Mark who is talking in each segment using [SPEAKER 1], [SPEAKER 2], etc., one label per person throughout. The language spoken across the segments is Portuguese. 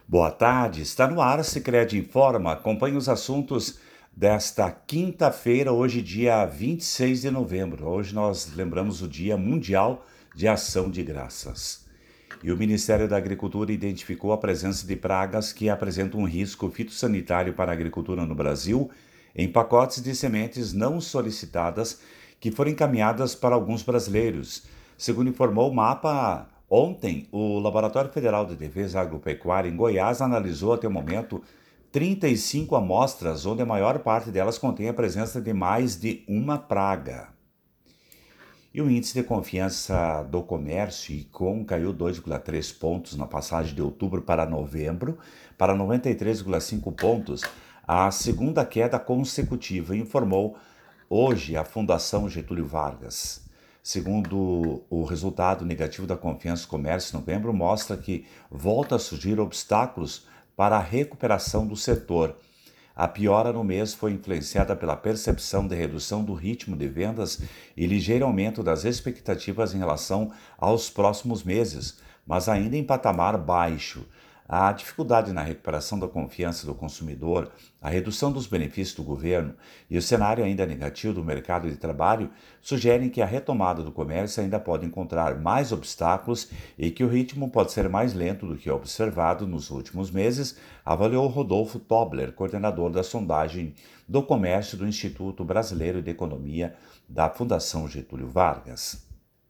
[SPEAKER 1] Boa tarde, está no ar, Sicredi Informa. Acompanhe os assuntos desta quinta-feira, hoje dia 26 de novembro. Hoje nós lembramos o Dia Mundial de Ação de Graças. E o Ministério da Agricultura identificou a presença de pragas que apresentam um risco fitossanitário para a agricultura no Brasil em pacotes de sementes não solicitadas que foram encaminhadas para alguns brasileiros. Segundo informou o MAPA, ontem, o Laboratório Federal de Defesa Agropecuária em Goiás analisou até o momento 35 amostras, onde a maior parte delas contém a presença de mais de uma praga. E o índice de confiança do comércio ICOM caiu 2,3 pontos na passagem de outubro para novembro, para 93,5 pontos, a segunda queda consecutiva, informou hoje a Fundação Getúlio Vargas. Segundo o resultado negativo da confiança do comércio em novembro, mostra que volta a surgir obstáculos para a recuperação do setor. A piora no mês foi influenciada pela percepção de redução do ritmo de vendas e ligeiro aumento das expectativas em relação aos próximos meses, mas ainda em patamar baixo. A dificuldade na recuperação da confiança do consumidor, a redução dos benefícios do governo e o cenário ainda negativo do mercado de trabalho sugerem que a retomada do comércio ainda pode encontrar mais obstáculos e que o ritmo pode ser mais lento do que observado nos últimos meses, avaliou Rodolfo Tobler, coordenador da sondagem do comércio do Instituto Brasileiro de Economia da Fundação Getúlio Vargas.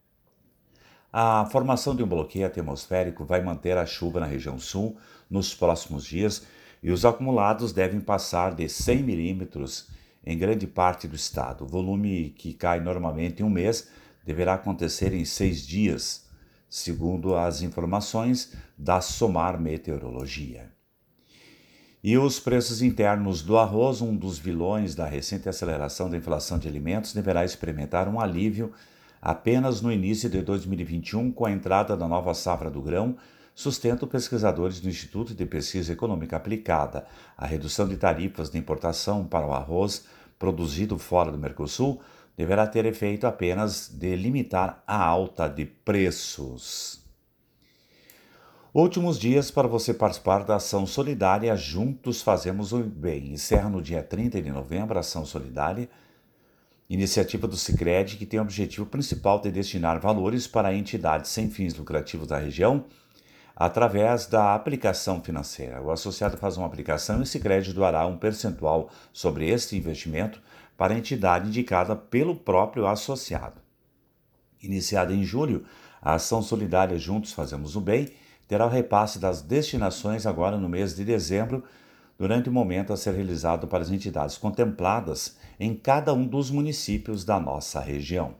[SPEAKER 1] A formação de um bloqueio atmosférico vai manter a chuva na região sul nos próximos dias e os acumulados devem passar de 100 milímetros em grande parte do estado. O volume que cai normalmente em um mês deverá acontecer em 6 dias, segundo as informações da SOMAR Meteorologia. E os preços internos do arroz, um dos vilões da recente aceleração da inflação de alimentos, deverá experimentar um alívio apenas no início de 2021, com a entrada da nova safra do grão, sustentam pesquisadores do Instituto de Pesquisa Econômica Aplicada. A redução de tarifas de importação para o arroz produzido fora do Mercosul deverá ter efeito apenas de limitar a alta de preços. Últimos dias para você participar da Ação Solidária Juntos Fazemos o Bem. Encerra no dia 30 de novembro a Ação Solidária, iniciativa do Sicredi, que tem o objetivo principal de destinar valores para entidades sem fins lucrativos da região através da aplicação financeira. O associado faz uma aplicação e o Sicredi doará um percentual sobre este investimento para a entidade indicada pelo próprio associado. Iniciada em julho, a Ação Solidária Juntos Fazemos o Bem terá o repasse das destinações agora no mês de dezembro, durante o momento a ser realizado para as entidades contempladas em cada um dos municípios da nossa região.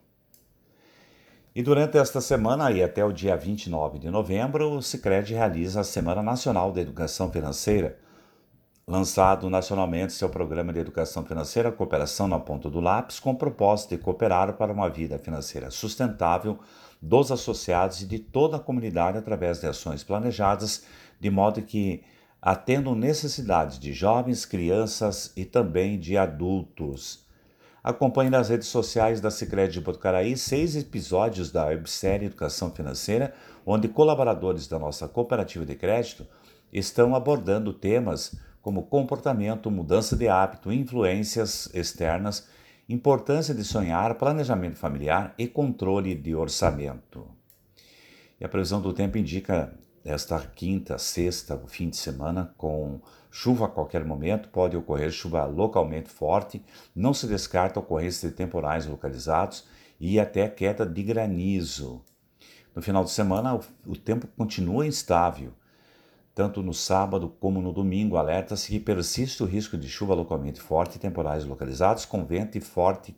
[SPEAKER 1] E durante esta semana e até o dia 29 de novembro, o Sicredi realiza a Semana Nacional da Educação Financeira. Lançado nacionalmente seu programa de educação financeira, Cooperação na Ponta do Lápis, com o propósito de cooperar para uma vida financeira sustentável dos associados e de toda a comunidade através de ações planejadas, de modo que atendam necessidades de jovens, crianças e também de adultos. Acompanhe nas redes sociais da Sicredi de Botucaraí 6 episódios da websérie Educação Financeira, onde colaboradores da nossa cooperativa de crédito estão abordando temas como comportamento, mudança de hábito, influências externas, importância de sonhar, planejamento familiar e controle de orçamento. E a previsão do tempo indica esta quinta, sexta, o fim de semana, com chuva a qualquer momento, pode ocorrer chuva localmente forte, não se descarta a ocorrência de temporais localizados e até queda de granizo. No final de semana, o tempo continua instável. Tanto no sábado como no domingo, alerta-se que persiste o risco de chuva localmente forte e temporais localizados, com vento forte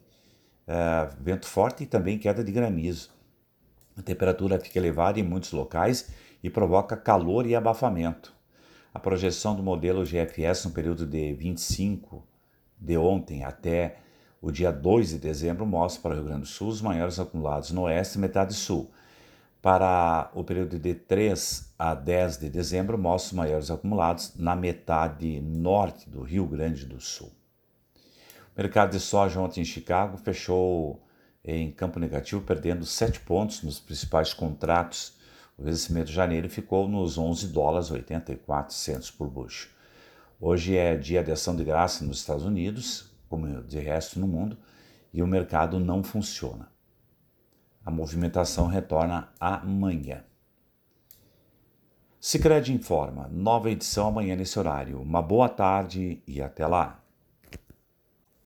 [SPEAKER 1] e também queda de granizo. A temperatura fica elevada em muitos locais e provoca calor e abafamento. A projeção do modelo GFS no período de 25 de ontem até o dia 2 de dezembro mostra para o Rio Grande do Sul os maiores acumulados no oeste e metade sul. Para o período de 3 a 10 de dezembro mostra os maiores acumulados na metade norte do Rio Grande do Sul. O mercado de soja ontem em Chicago fechou em campo negativo, perdendo 7 pontos nos principais contratos O vencimento de janeiro ficou nos 11 dólares 84 centos por bushel. Hoje é dia de ação de graça nos Estados Unidos, como de resto no mundo, e o mercado não funciona. A movimentação retorna amanhã. Sicredi informa, nova edição amanhã nesse horário. Uma boa tarde e até lá.